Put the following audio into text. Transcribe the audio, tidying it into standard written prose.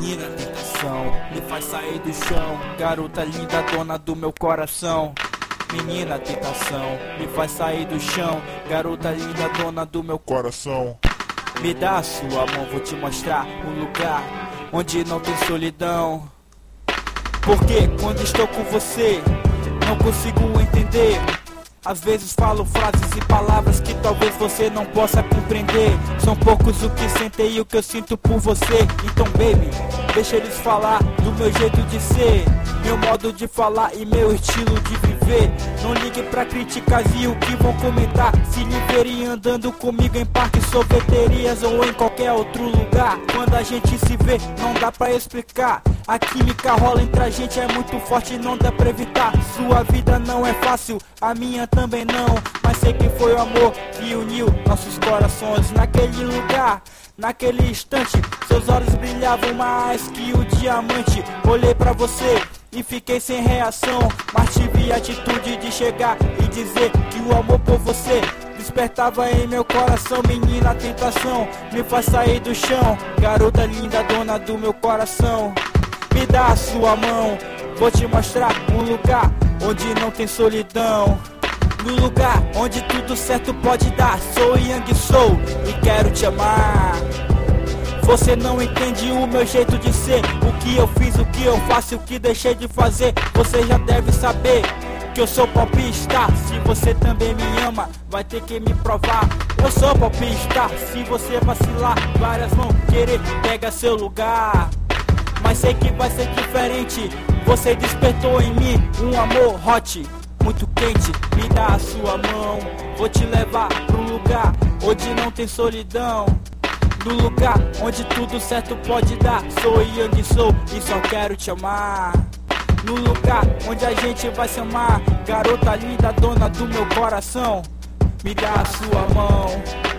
Menina tentação, me faz sair do chão. Garota linda, dona do meu coração. Menina tentação, me faz sair do chão. Garota linda, dona do meu coração. Me dá a sua mão, vou te mostrar um lugar onde não tem solidão. Porque quando estou com você, não consigo entender. Às vezes falo frases e palavras que talvez você não possa compreender. São poucos o que sentem e o que eu sinto por você. Então baby, deixa eles falar do meu jeito de ser, meu modo de falar e meu estilo de viver. Não ligue pra críticas e o que vão comentar. Se lhe verem andando comigo em parques, sorveterias ou em qualquer outro lugar. Quando a gente se vê, não dá pra explicar. A química rola entre a gente, é muito forte, não dá pra evitar. Sua vida não é fácil, a minha também não. Mas sei que foi o amor que uniu nossos corações naquele lugar. Naquele instante, seus olhos brilhavam mais que o diamante. Olhei pra você e fiquei sem reação, mas tive a atitude de chegar e dizer que o amor por você despertava em meu coração. Menina tentação, me faz sair do chão. Garota linda, dona do meu coração. Me dá a sua mão, vou te mostrar um lugar onde não tem solidão. No lugar onde tudo certo pode dar. Sou Yang Soul e quero te amar. Você não entende o meu jeito de ser, o que eu fiz, o que eu faço e o que deixei de fazer. Você já deve saber que eu sou popstar. Se você também me ama, vai ter que me provar. Eu sou popstar, se você vacilar, várias vão querer pegar seu lugar. Mas sei que vai ser diferente. Você despertou em mim um amor hot, muito quente. Me dá a sua mão, vou te levar pro lugar onde não tem solidão. No lugar onde tudo certo pode dar. Sou Yang Soul e só quero te amar. No lugar onde a gente vai se amar. Garota linda, dona do meu coração. Me dá a sua mão.